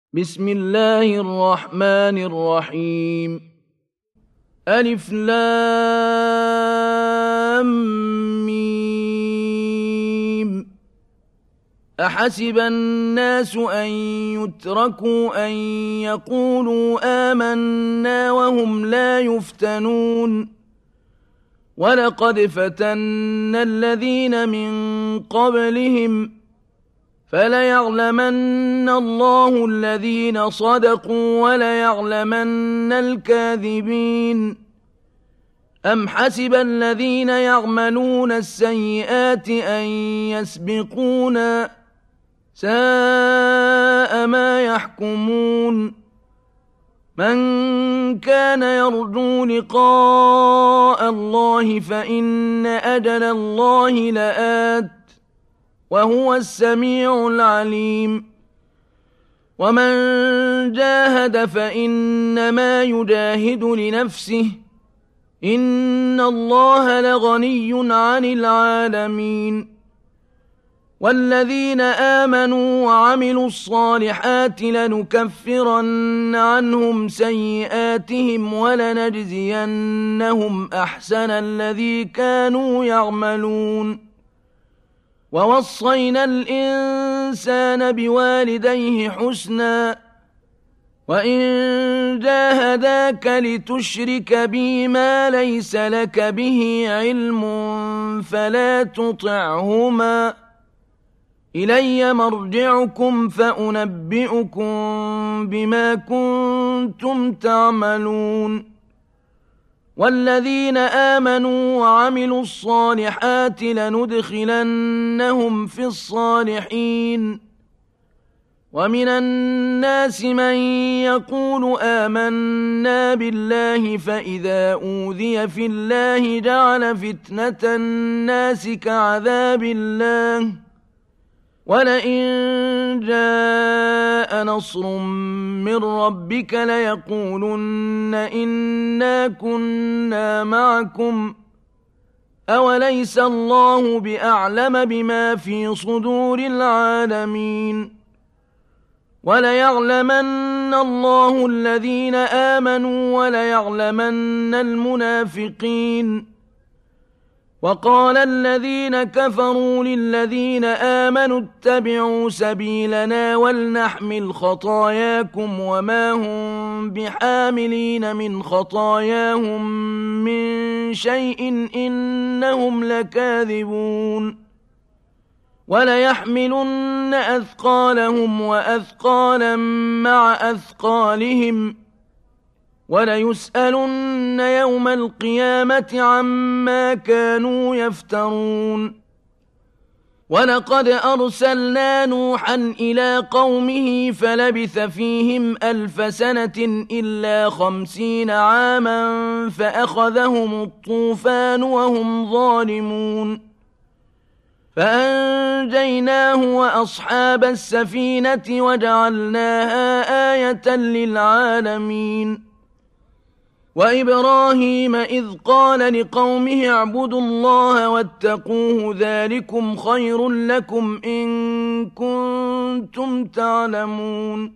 بسم الله الرحمن الرحيم ألف لام ميم أحسب الناس أن يتركوا أن يقولوا آمنا وهم لا يفتنون ولقد فتنا الذين من قبلهم فليعلمن الله الذين صدقوا وليعلمن الكاذبين أم حسب الذين يعملون السيئات أن يسبقونا ساء ما يحكمون من كان يرجو لقاء الله فإن أجل الله لآت وهو السميع العليم ومن جاهد فإنما يجاهد لنفسه إن الله لغني عن العالمين والذين آمنوا وعملوا الصالحات لنكفرن عنهم سيئاتهم ولنجزينهم أحسن الذي كانوا يعملون ووصينا الإنسان بوالديه حسنا وإن جاهداك لتشرك بي ما ليس لك به علم فلا تطعهما إلي مرجعكم فأنبئكم بما كنتم تعملون والذين آمنوا وعملوا الصالحات لندخلنهم في الصالحين ومن الناس من يقول آمنا بالله فإذا أوذي في الله جعل فتنة الناس كعذاب الله ولئن جاء نصر من ربك ليقولن إنا كنا معكم أوليس الله بأعلم بما في صدور العالمين وليعلمن الله الذين آمنوا وليعلمن المنافقين وقال الذين كفروا للذين آمنوا اتبعوا سبيلنا ولنحمل خطاياكم وما هم بحاملين من خطاياهم من شيء إنهم لكاذبون وليحملن أثقالهم وأثقالا مع أثقالهم وليسألن يوم القيامة عما كانوا يفترون ولقد أرسلنا نوحا إلى قومه فلبث فيهم 1000 سنة إلا 50 عاما فأخذهم الطوفان وهم ظالمون فأنجيناه وأصحاب السفينة وجعلناها آية للعالمين وإبراهيم إذ قال لقومه اعبدوا الله واتقوه ذلكم خير لكم إن كنتم تعلمون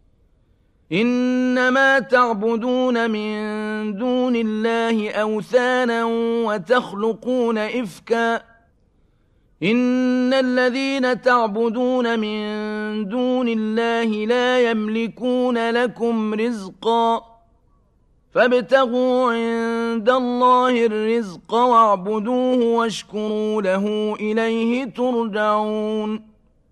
إنما تعبدون من دون الله أوثانا وتخلقون إفكا إن الذين تعبدون من دون الله لا يملكون لكم رزقا فابتغوا عند الله الرزق واعبدوه واشكروا له إليه ترجعون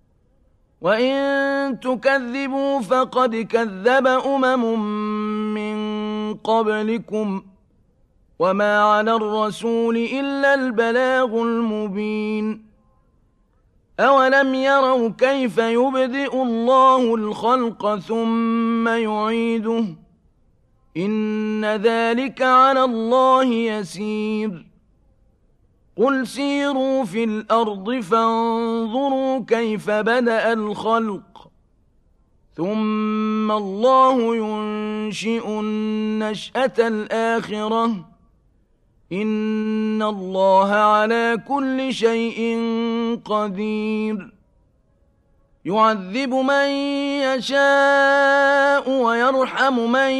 وإن تكذبوا فقد كذب من قبلكم وما على الرسول إلا البلاغ المبين أولم يروا كيف يبدئ الله الخلق ثم يعيده إن ذلك على الله يسير قل سيروا في الأرض فانظروا كيف بدأ الخلق ثم الله ينشئ النشأة الآخرة إن الله على كل شيء قدير يعذب من يشاء ويرحم من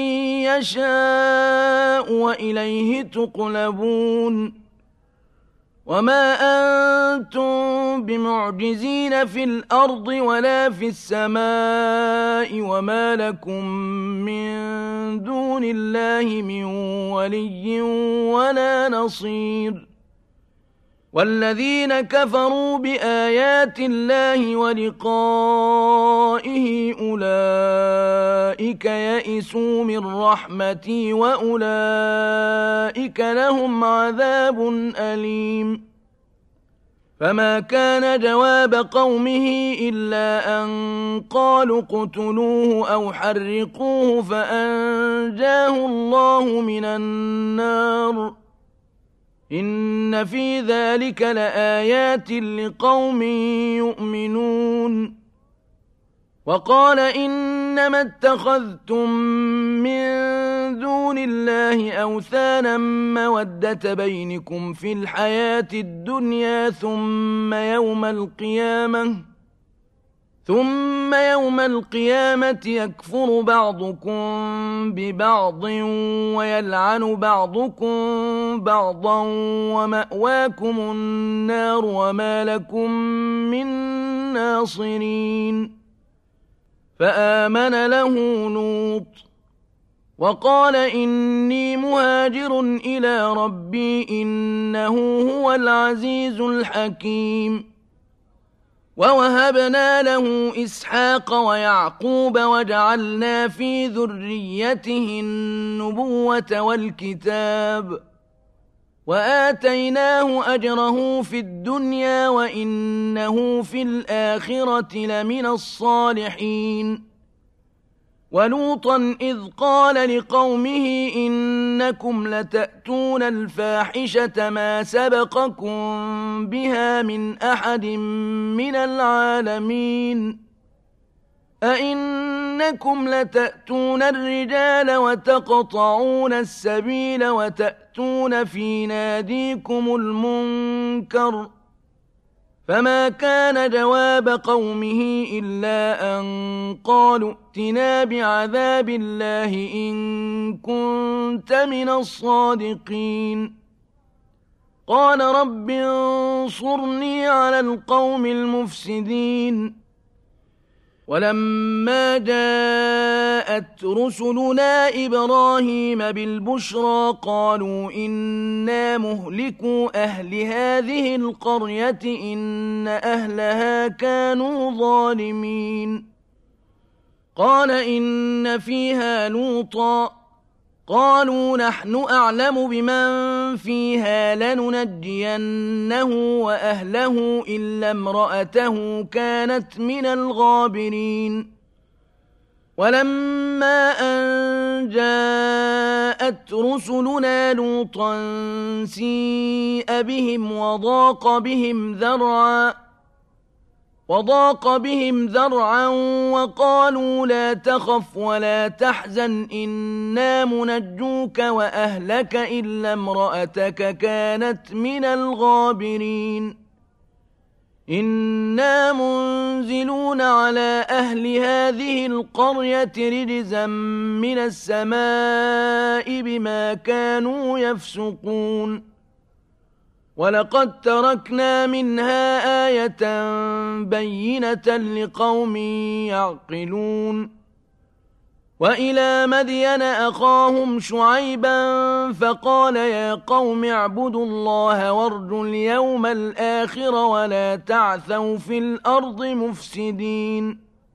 يشاء وإليه تقلبون وما أنتم بمعجزين في الأرض ولا في السماء وما لكم من دون الله من ولي ولا نصير والذين كفروا بآيات الله ولقائه أولئك يئسوا من رحمتي وأولئك لهم عذاب أليم فما كان جواب قومه إلا أن قالوا اقتلوه أو حرقوه فأنجاه الله من النار إن في ذلك لآيات لقوم يؤمنون وقال إنما اتخذتم من دون الله أوثانا مودة بينكم في الحياة الدنيا ثم يوم القيامة يكفر بعضكم ببعض ويلعن بعضكم بعضا ومأواكم النار وما لكم من ناصرين فآمن له لوط وقال إني مهاجر إلى ربي إنه هو العزيز الحكيم ووهبنا له إسحاق ويعقوب وجعلنا في ذريته النبوة والكتاب وآتيناه أجره في الدنيا وإنه في الآخرة لمن الصالحين ولوطا إذ قال لقومه إنكم لتأتون الفاحشة ما سبقكم بها من أحد من العالمين أئنكم لتأتون الرجال وتقطعون السبيل وتأتون في ناديكم المنكر فما كان جواب قومه إلا أن قالوا ائتنا بعذاب الله إن كنت من الصادقين قال رب انصرني على القوم المفسدين ولما جاءت رسلنا إبراهيم بالبشرى قالوا إنا مهلكوا أهل هذه القرية إن أهلها كانوا ظالمين قال إن فيها لوطا قالوا نحن أعلم بمن فيها لننجينه وأهله إلا امرأته كانت من الغابرين ولما أن جاءت رسلنا لوطا سيء بهم وضاق بهم ذرعا وقالوا لا تخف ولا تحزن إنا منجوك وأهلك إلا امرأتك كانت من الغابرين إنا منزلون على أهل هذه القرية رجزا من السماء بما كانوا يفسقون ولقد تركنا منها آية بينة لقوم يعقلون وإلى مدين أخاهم شعيبا فقال يا قوم اعبدوا الله وارجوا اليوم الآخر ولا تعثوا في الأرض مفسدين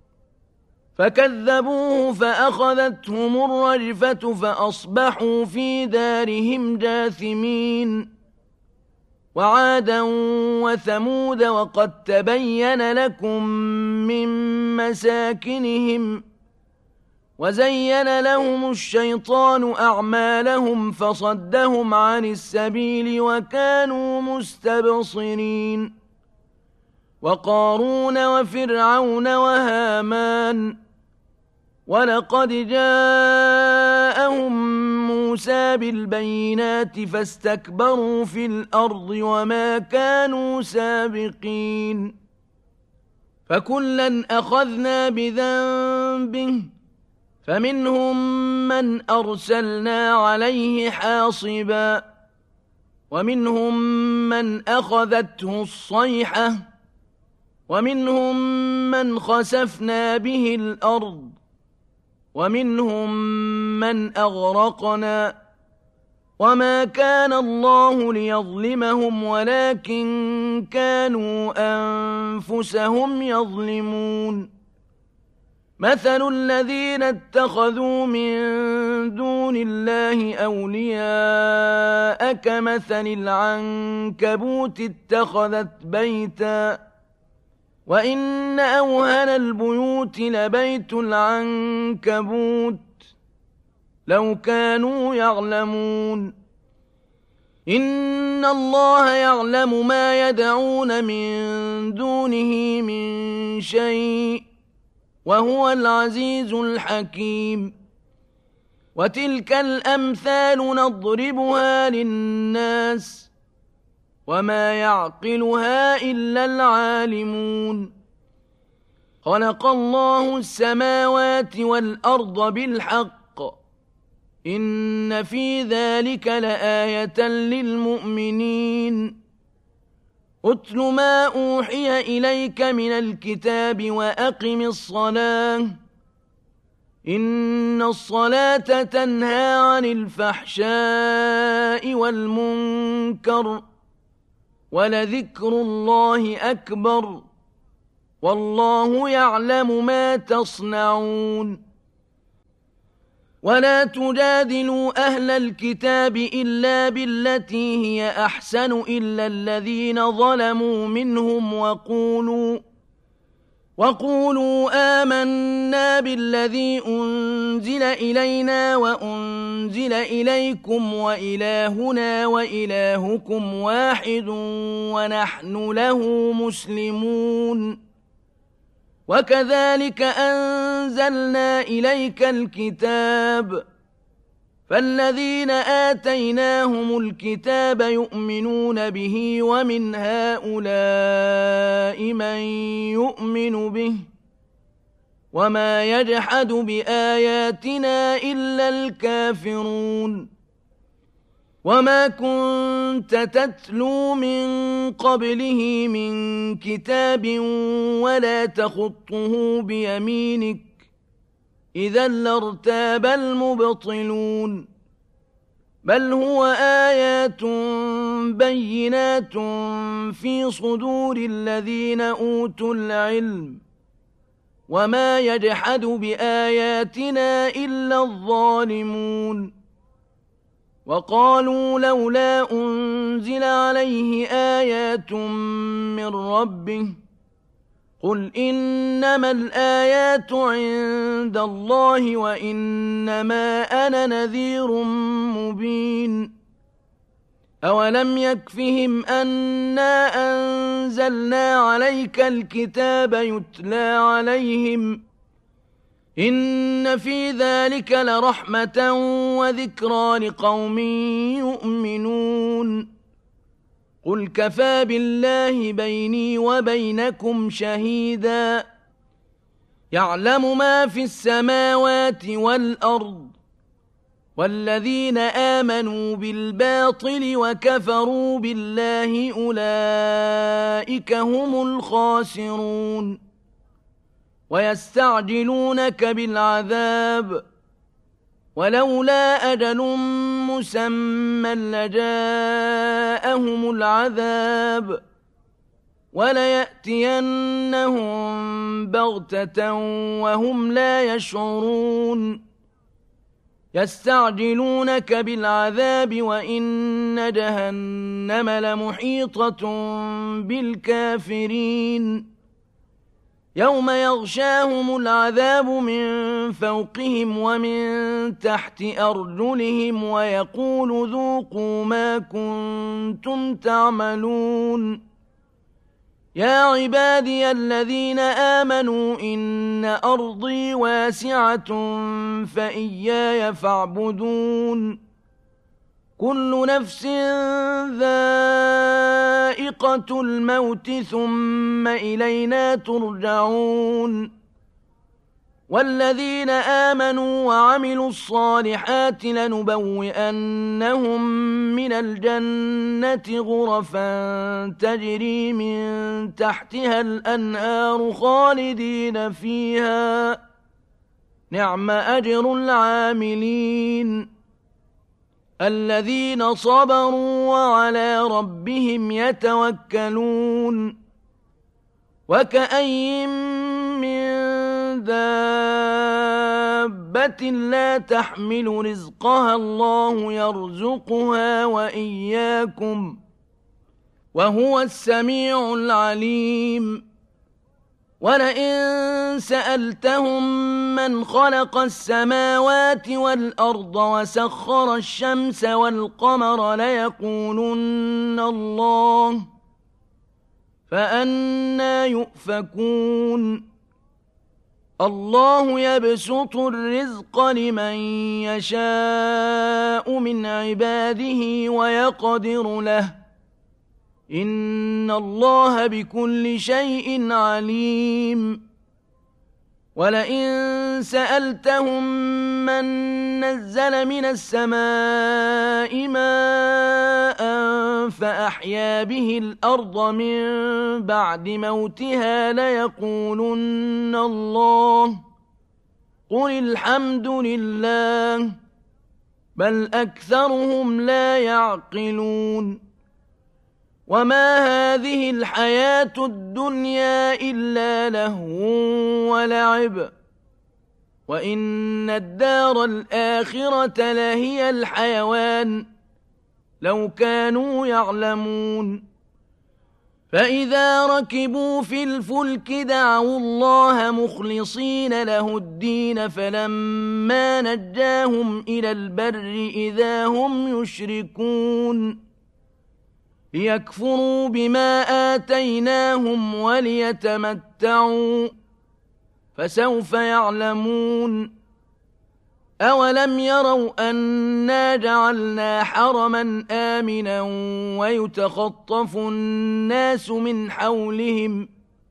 فكذبوه فأخذتهم الرجفة فأصبحوا في دارهم جاثمين وعادا وثمود وقد تبين لكم من مساكنهم وزين لهم الشيطان أعمالهم فصدهم عن السبيل وكانوا مستبصرين وقارون وفرعون وهامان ولقد جاءهم موسى بالبينات فاستكبروا في الأرض وما كانوا سابقين فكلا أخذنا بذنبه فمنهم من أرسلنا عليه حاصبا ومنهم من أخذته الصيحة ومنهم من خسفنا به الأرض ومنهم من أغرقنا وما كان الله ليظلمهم ولكن كانوا أنفسهم يظلمون مثل الذين اتخذوا من دون الله أولياء كمثل العنكبوت اتخذت بيتا وإن أوهن البيوت لبيت العنكبوت لو كانوا يعلمون إن الله يعلم ما يدعون من دونه من شيء وهو العزيز الحكيم وتلك الأمثال نضربها للناس وما يعقلها إلا العالمون خلق الله السماوات والأرض بالحق إن في ذلك لآية للمؤمنين أتل ما أوحي إليك من الكتاب وأقم الصلاة إن الصلاة تنهى عن الفحشاء والمنكر ولذكر الله أكبر والله يعلم ما تصنعون ولا تجادلوا أهل الكتاب إلا بالتي هي أحسن إلا الذين ظلموا منهم وقولوا آمنا بالذي أنزل إلينا وأنزل إليكم وإلهنا وإلهكم واحد ونحن له مسلمون وكذلك أنزلنا إليك الكتاب فالذين آتيناهم الكتاب يؤمنون به ومن هؤلاء من يؤمن به وما يجحد بآياتنا إلا الكافرون وما كنت تتلو من قبله من كتاب ولا تخطه بيمينك إذا لارتاب المبطلون بل هو آيات بينات في صدور الذين أوتوا العلم وما يجحد بآياتنا إلا الظالمون وقالوا لولا أنزل عليه آيات من ربه قل إنما الآيات عند الله وإنما أنا نذير مبين أولم يكفهم أنا أنزلنا عليك الكتاب يتلى عليهم إن في ذلك لرحمة وذكرى لقوم يؤمنون قل كفى بالله بيني وبينكم شهيدا يعلم ما في السماوات والأرض والذين آمنوا بالباطل وكفروا بالله أولئك هم الخاسرون ويستعجلونك بالعذاب ولولا أجل مسمى لجاءهم العذاب وليأتينهم بغتة وهم لا يشعرون يستعجلونك بالعذاب وإن جهنم لمحيطة بالكافرين يوم يغشاهم العذاب من فوقهم ومن تحت أرجلهم ويقول ذوقوا ما كنتم تعملون يا عبادي الذين آمنوا إن أرضي واسعة فإياي فاعبدون كل نفس ذائقة الموت ثم إلينا ترجعون والذين آمنوا وعملوا الصالحات لنبوئنهم من الجنة غرفا تجري من تحتها الأنهار خالدين فيها نعم أجر العاملين الذين صبروا وعلى ربهم يتوكلون وكأين من دابة لا تحمل رزقها الله يرزقها وإياكم وهو السميع العليم ولئن سألتهم من خلق السماوات والأرض وسخر الشمس والقمر ليقولن الله فأنى يؤفكون الله يبسط الرزق لمن يشاء من عباده ويقدر له إن الله بكل شيء عليم ولئن سألتهم من نزل من السماء ماء فأحيا به الأرض من بعد موتها ليقولن الله قل الحمد لله بل أكثرهم لا يعقلون وما هذه الحياة الدنيا إلا لهو ولعب وإن الدار الآخرة لهي الحيوان لو كانوا يعلمون فإذا ركبوا في الفلك دعوا الله مخلصين له الدين فلما نجاهم إلى البر إذا هم يشركون ليكفروا بما آتيناهم وليتمتعوا فسوف يعلمون أولم يروا أنا جعلنا حرما آمنا ويتخطف الناس من حولهم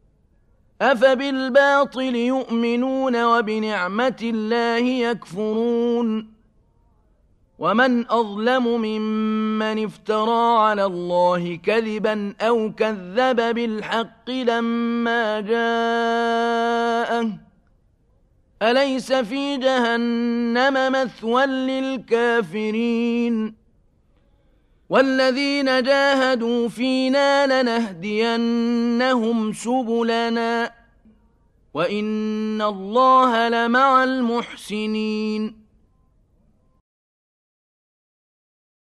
أفبالباطل يؤمنون وبنعمة الله يكفرون ومن أظلم ممن افترى على الله كذبا أو كذب بالحق لما جاءه أليس في جهنم مثوى للكافرين والذين جاهدوا فينا لنهدينهم سبلنا وإن الله لمع المحسنين